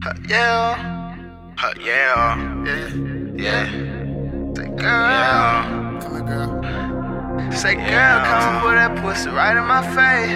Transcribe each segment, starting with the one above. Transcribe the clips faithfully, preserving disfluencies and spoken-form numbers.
Uh, yeah, uh, yeah, yeah, yeah. Say girl, yeah. Come here, girl. Say girl, yeah. Come and put that pussy right in my face.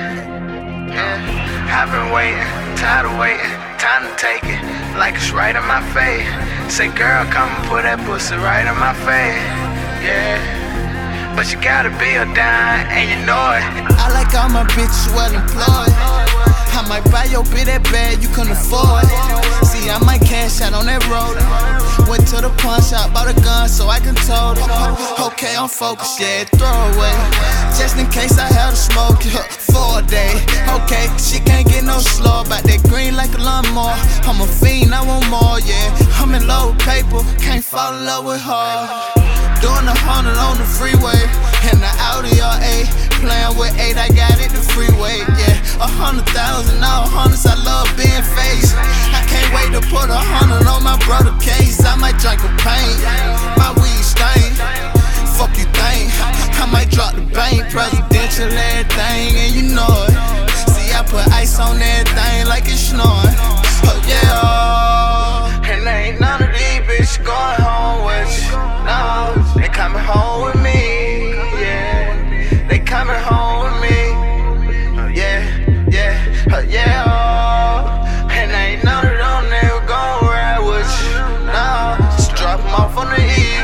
Yeah, I've been waiting, tired of waiting, time to take it, like it's right in my face. Say girl, come and put that pussy right in my face. Yeah, but you gotta be a dime, and you know it. I like all my bitches well employed. I might buy your bitch that bad you couldn't afford. See, I might cash out on that road. Went to the pawn shop, bought a gun so I can tote it. Okay, I'm focused, yeah, throw away. Just in case I had to smoke it for a day. Okay, she can't get no slow about that green like a lawnmower. I'm a fiend, I want more, yeah. I'm in love with paper, can't fall in love with her. Doing a hundred on the freeway, and the Audi R eight. Playing with eight, I got it the freeway, yeah. A hundred thousand, all hundreds, I love being faced. I can't wait to put a hundred on my brother case. I might drink a paint, my weed stain. Fuck you think, I might drop the bank, presidential everything, and you know it. See, I put ice on everything like it's snowing. Oh yeah, and ain't none of these bitches going home with you. No, they coming home with me, yeah. They coming home with me, oh yeah, yeah, oh yeah. Oh. And ain't none of them niggas gon' ride with you. No, just drop them off on the E,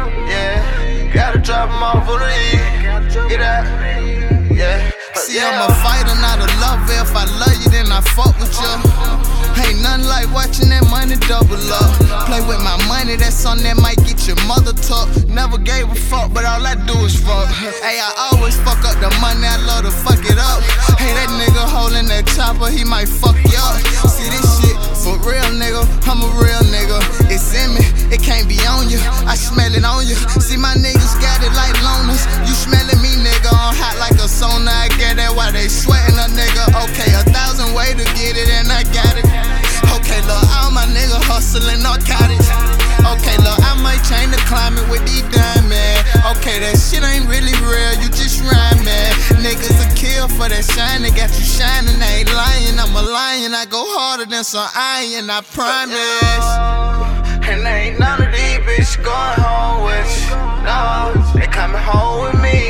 yeah. Gotta drop them off on the E, get out, yeah. See, I'm a fighter, not a lover. If I love you, then I fuck with you. Ain't nothing like watching that money double up. Play with my money, that's something that might get your mother tucked. Never gave a fuck, but all I do is fuck. Hey, I always fuck up the money, I love to fuck it up. Hey, that nigga holding that chopper, he might fuck you up. See this shit, for real nigga, I'm a real nigga. It's in me, it can't be on you, I smell it on you. See my niggas got it like loners. You smelling me nigga, I'm hot like a sauna. I get that while they sweating a nigga. Okay, a thousand ways to get it and I got it. Okay, look, all my niggas hustling narcotics. Okay, look, I might change the climate with these diamonds. Okay, that shit ain't really real, you just rhyming. Niggas a kill for that shine, they got you shining, they ain't lying. I'm a lion, I go harder than some iron, I promise. And ain't none of these bitches going home with you. No, they coming home with me.